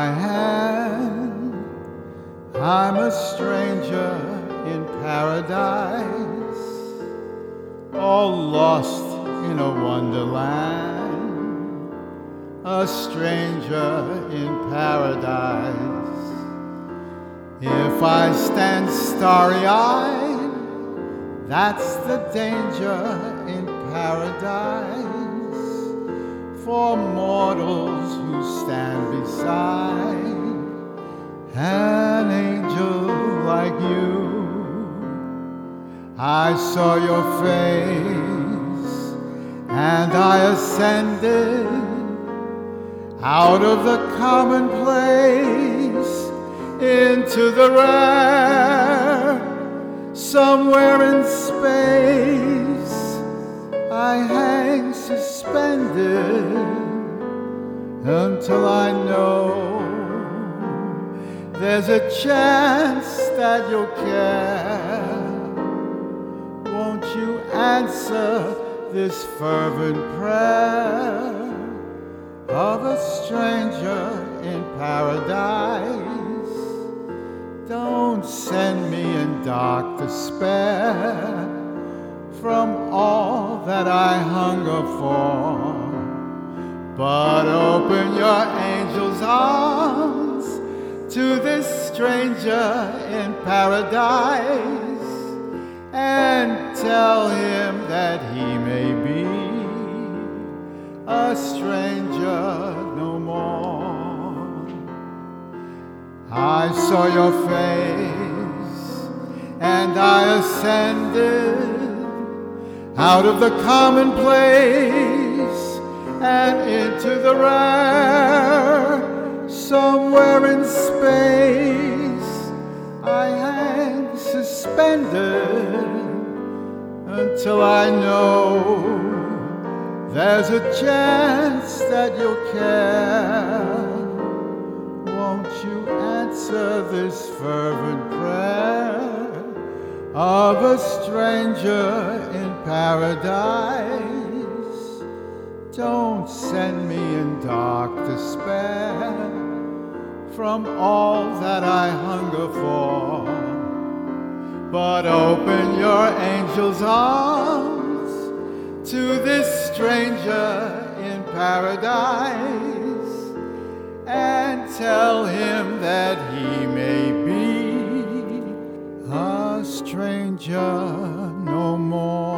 my hand. I'm a stranger in paradise, all lost in a wonderland. A stranger in paradise. If I stand starry-eyed, that's the danger in paradise. For mortals who stand beside an angel like you. I saw your face and I ascended out of the commonplace into the rare. Somewhere in space I hang suspended until I know there's a chance that you'll care. Won't you answer this fervent prayer of a stranger in paradise? Don't send me in dark despair from all that I hunger for, but open your angel's arms to this stranger in paradise and tell him that he may be a stranger no more. I saw your face and I ascended out of the commonplace and into the rare. Somewhere in space I hang suspended until I know there's a chance that you'll care. Won't you answer this fervent prayer of a stranger in paradise? Don't send me in dark despair from all that I hunger for, but open your angel's arms to this stranger in paradise and tell him that he may be a stranger no more.